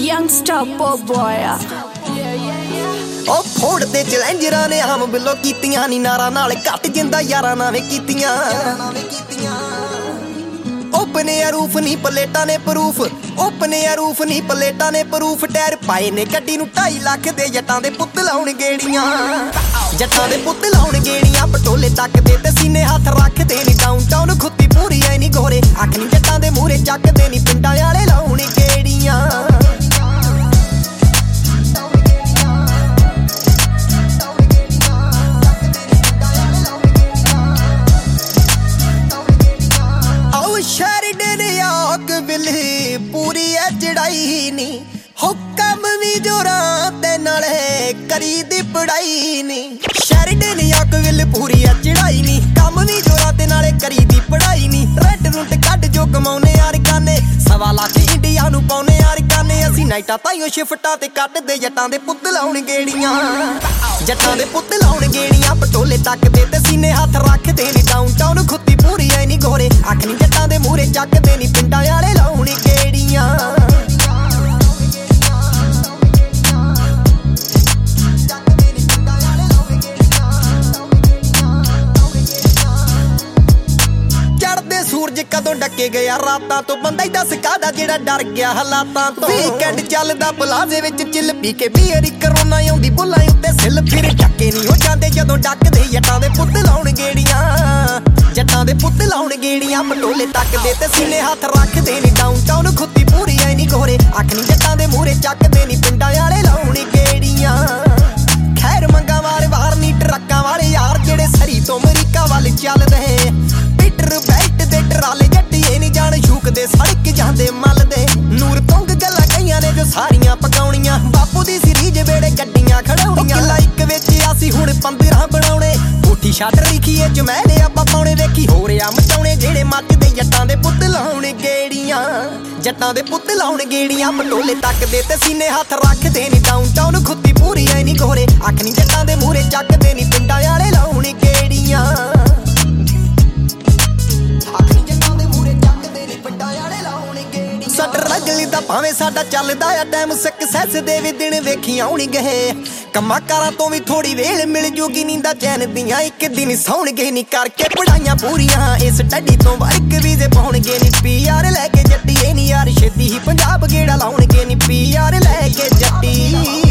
youngster boy ਉਹ ਫੋੜ ਦੇ ਚੈਲੰਜਰਾਂ ਨੇ ਆਮ ਬਿੱਲੋ ਕੀਤੀਆਂ ਨੀ ਨਾਰਾਂ ਨਾਲ ਘੱਟ ਜਿੰਦਾ ਯਾਰਾਂ ਨਾਵੇਂ ਕੀਤੀਆਂ ਓਪਨੇ ਆ ਰੂਫ ਨਹੀਂ ਪਲੇਟਾਂ ਨੇ ਪ੍ਰੂਫ ਓਪਨੇ ਆ ਰੂਫ ਨਹੀਂ ਪਲੇਟਾਂ ਨੇ ਪ੍ਰੂਫ ਟਾਇਰ ਪਾਏ ਨੇ ਗੱਡੀ ਨੂੰ 2.5 ਲੱਖ ਦੇ ਜੱਟਾਂ ਦੇ ਪੁੱਤ ਲਾਉਣ ਗੇੜੀਆਂ ਜੱਟਾਂ ਦੇ ਪੁੱਤ ਲਾਉਣ ਗੇੜੀਆਂ ਪਟੋਲੇ ਤੱਕਦੇ ਤੇ ਸੀਨੇ ਹੱਥ ਰੱਖਦੇ ਨੀ ਡਾਊਨਟਾਊਨ ਖੁੱਤੀ ਪੂਰੀ ਐ ਨੀ ਗੋਰੇ ਅੱਖ ਨੀ ਜੱਟਾਂ ਦੇ ਮੂਹਰੇ ਚੱਕਦੇ ਨੀ ਪਿੰਡਾਂ ਵਾਲੇ ਲਾਉਣ ਗੇੜੀਆਂ पूरी है चढ़ाई नी हो कम भी जोरां ते नाले करी दी पढ़ाई नी शेरिडन याकविल पूरी है चढ़ाई नी कम भी जोरां ते नाले करी दी पढ़ाई नी रेड रूट कट जो कमाउने यार काने 1.25 लाख इंडिया नू पाउने यार काने असी नाइटा ताईओ शिफ्टां ते कट दे जट्टां दे पुੱਤ लाउण गेड़ियां जट्टां दे पुੱਤ लाउण गेड़ियां पटोले तकदे ते सीने हत्थ रखदे नी डाउनटाउन खुत्ती पूरी ऐ नी गोरे अख नी जट्टां दे मूहरे ਚੱਕਦੇ नी पिंडां वाले लाउण गेड़ियां सूरज कदों डके गया रातां तो बंदा ही दस कादा जेड़ा डर गया हालातां तो वीकेंड चलदा प्लाजे विच चिल पी के बीयर करोना आउंदी बुल्लां उत्ते सिल फिर डके नहीं हो जांदे जदों डकदे जट्टां दे पुੱਤ लाउण गेड़ियां जट्टां दे पुੱਤ लाउण गेड़ियां पटोले तकदे ते सीने हत्थ रखदे नी डाउनटाउन खुत्ती पूरी ऐ नी गोरे अख नी जट्टां दे मूहरे ਚੱਕਦੇ नी पिंडां वाले लाउण गेड़ियां खैर मंगा वार नी ट्रक्कां वाले यार जेड़े सरी तो अमरीका वल चलदे पीटर बेल्ट दे टराले जट्टिए नी जान छूकदे सड़क जांदे मलदे नूर तुंग गल्लां कईयां ने जो सारियां पकाउणियां बापू दी सीरीज वेड़े गड्डियां खड़ाउणियां लाइक विच आसी हुण 15 बनाउणे कोठी छाट लिखीए जमैले आपां पाउणे वेखी हो रिया मचाउणे जेड़े मੱਚਦੇ जट्टां दे पुੱਤ लाउण गेड़ियां जट्टां दे पुੱਤ लाउण गेड़ियां पटोले तकदे ते सीने हत्थ रखदे नी डाउनटाउन खुत्ती पूरी ऐ नी गोरे अख नी जट्टां दे मूहरे ਚੱਕਦੇ नी पिंडां वाले लाउण गेड़ियां सट रगली दा भावें साडा चलदा आ टाइम सक्सैस दे भी दिन वेखी आउणगे कम्मां कारां तो भी थोड़ी वेल मिल जूगी नींदा चैन दियां एक दिन सौणगे नी करके पढ़ाइयां पूरियां इस स्टडी तो वर्क वीजे पाउणगे नी पीआर लैके जट्टी नी यार छेती ही पंजाब गेड़ा लाउणगे नी पीआर लैके जट्टी